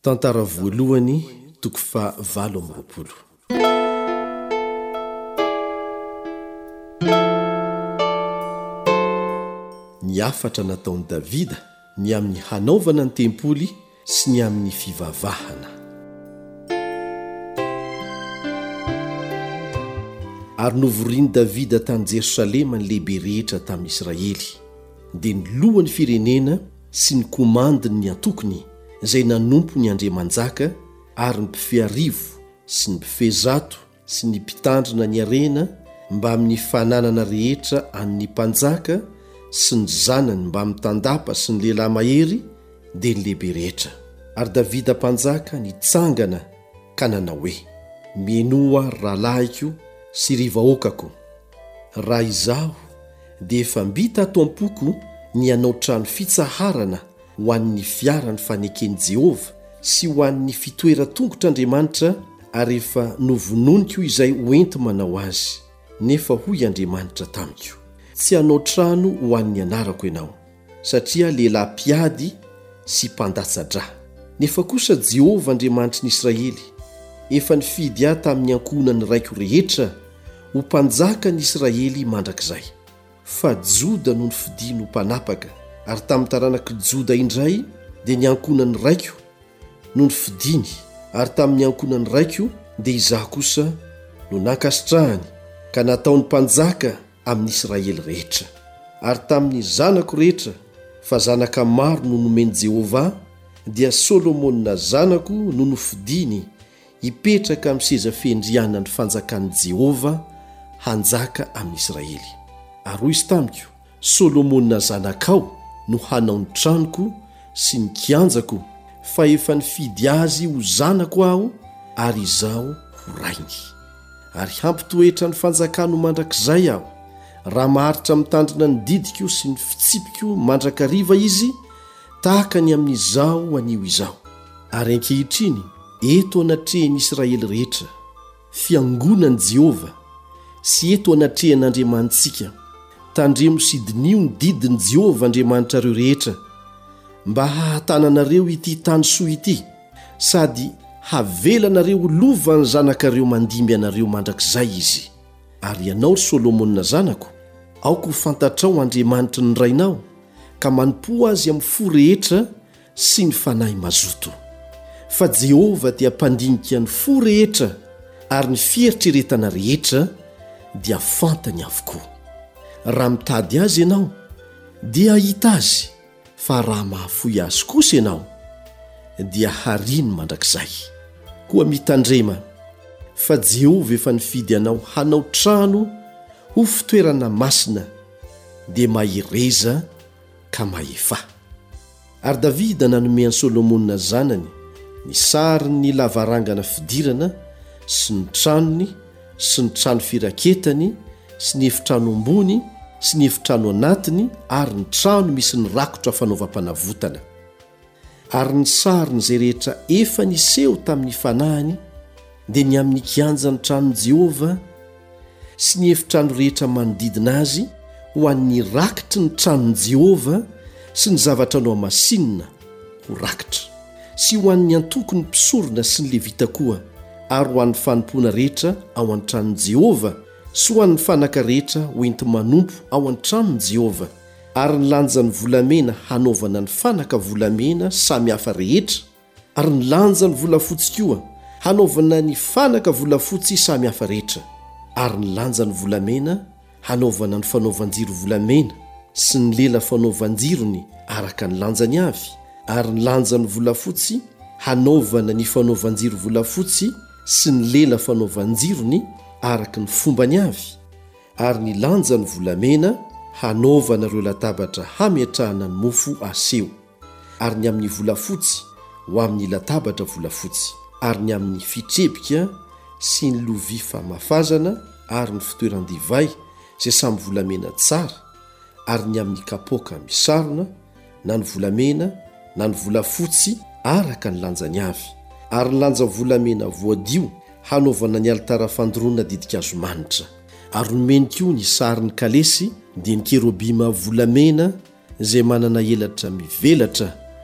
Tantara voalohany toko fa 7. Ny afatra nataon'i Davida ny amin'ny hanaovana ny tempoly sy ny amin'ny fivavahana. Ary novoriany Davida tany Jerosalema ny lehibe rehetra tamin'ny Israely, dia ny lohan'ny firenena sy ny komandiny ny antokony izay nanompo ny andriamanjaka, ary ny mpifearivo sy ny mpifezato sy ny mpitandrina ny arena mba amin'ny fananana rehetra amin'ny mpanjaka sy ny zanany mba mitandapa sy ny lehilahy mahery dia ny lehibe rehetra. Ary Davida mpanjaka nitsangana ka nanao hoe: menoa rahalahiko sy ry vahoakako, raha izaho dia efa mbita ato am-poko ny hanao trano fitsaharana ho an'ny fiarany fanekeny Jehova sy ho an'ny fitoeran-tongotr'Andriamanitra, ary efa novononiko izay hoento manao azy. Nefa hoy Andriamanitra tamiko: tsy hanao trano ho an'ny anarako ianao, satria lehilahy mpiady sy mpandatsa-dra. Nefa kosa Jehova Andriamanitry ny Israely efa nifidy ahy tamin'ny ankonany raiko rehetra ho mpanjaka ny Israely mandrakizay. Fa Joda no nifidiany ho mpanapaka, ary tamin'ny taranaka Joda indray dia ny ankonany raiko no nifidiany, ary tamin'ny ankonany raiko dia izaho kosa no nankasitrahany ka nataony mpanjaka amin'ny Israely rehetra. Ary tamin'ny zanako rehetra, fa zanaka maro no nomeny Jehova, dia Solomona zanako no nofidiany hipetraka amin'ny seza fendriana ny fanjakan'i Jehova hanjaka amin'ny Israely. Ary hoy izy tamiko: Solomona zanakao no hanao ny tranoko sy ny kianjako, fa efa nifidy azy ho zanako aho, ary izaho ho rainy. Ary hampitoetra ny fanjakano mandrakizay aho, raha maharitra mitandrina ny didiko sy ny fitsipiko mandrakariva izy, tahaka ny amin'izao anio izao. Ary ankehitriny eto anatrehan'ny Israely rehetra fiangonan'i Jehova, sy eto anatrehan'Andriamanitsika tandremo sidinio ny didin'i Jehova Andriamanitrareo rehetra, mba hahatananareo ity tany soa ity, sady havelanareo lova ny zanakareo mandimby anareo mandrakizay izy. Ary ianao Solomona zanako, aoko ho fantatrao Andriamanitra ny rainao, ka manompo azy amin'ny fo rehetra sy ny fanahy mazoto. Fa Jehova dia mpandinika ny fo rehetra, ary ny fieritreretana rehetra dia fantany avokoa. Raha mitady azy ianao dia hahita azy, fa raha mahafoy azy kosa ianao dia hariny mandrakizay. Koa mitandrema, fa Jehova efa nifidy anao hanao trano ho fitoerana masina, dia mahireza ka mahefa. Ary Davida nanome an'i Solomona zanany ny sariny lavarangana fidirana sy ny tranony sy ny trano firaketany sy ny efitrano ambony sy ny efitrano anatiny, ary ny trano misy ny rakotra fanaovam-panavotana. Ary ny sariny izay rehetra efa niseho tamin'ny fanahiny dia ny amin'ny kianja ny tranon'i Jehova sy ny efitrano rehetra manodidina azy ho an'ny rakitry ny tranon'i Jehova sy ny zavatra no amasinina ho rakitra, sy ho an'ny antokony mpisorona sy ny levita koa, ary ho an'ny fanompoana rehetra ao an-tranon'i Jehova sy ho an'ny fanaka rehetra hoenti manompo ao an-tranon'i Jehova. Ary ny lanjany volamena hanaovana ny fanaka volamena samy hafa rehetra, ary ny lanjany volafotsy koa hanaovana ny fanaka volafotsy samy hafa rehetra, ary ny lanjany volamena hanaovana ny fanaovan-jiro volamena sy ny lela fanaovan-jirony araka ny lanjany avy, ary ny lanjany volafotsy hanaovana ny fanaovan-jiro volafotsy sy ny lela fanaovan-jirony araka ny fombany avy, ary ny lanjany volamena hanaovana ireo latabatra hametrahana ny mofo aseho, ary ny amin'ny volafotsy ho amin'ny latabatra volafotsy, ary ny amin'ny fitrebika sy ny lovia famafazana, ary ny fitoeran-divay izay samy volamena tsara, ary ny amin'ny kapoaka misarona na ny volamena na ny volafotsy araka ny lanjany avy, ary ny lanja volamena voadio hanaovana ny alitara fandoroana didikazo manitra. Ary nomeniko ny sarin'ny kalesy dia ny kerobima volamena izay manana elatra mivelatra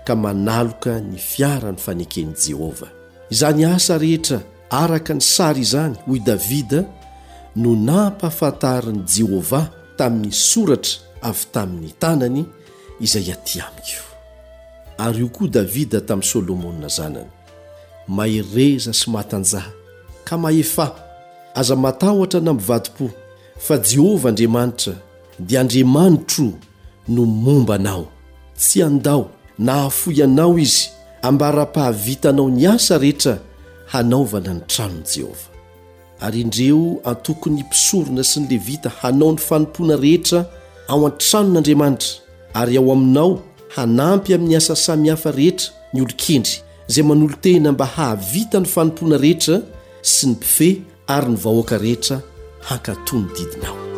ka manaloka ny fiara ny fanekeny Jehova. Izany asa rehetra araka ny sary izany hoy Davida no nampahafantariny Jehova tamin'ny soratra avy tamin'ny tanany izay aty amiko. Ary io koa Davida tamin'ny Solomona zanany: mahereza sy matanjaha ka mahefa, aza matahotra na mivadi-po, fa Jehova Andriamanitra dia Andriamanitro no momba anao, tsy andao na afoy anao izy ambara-pahavitanao ny asa rehetra hanaovana ny tranon'i Jehova. Ary indreo antoko ny mpisorona sy ny Levita hanao ny fanompoana rehetra ao an-tranon'Andriamanitra, ary ao aminao hanampy amin'ny asa samihafa rehetra ny olon-kendry izay manolo tena mba hahavita ny fanompoana rehetra sy ny mpife ary ny vahoaka rehetra hankatony didinao.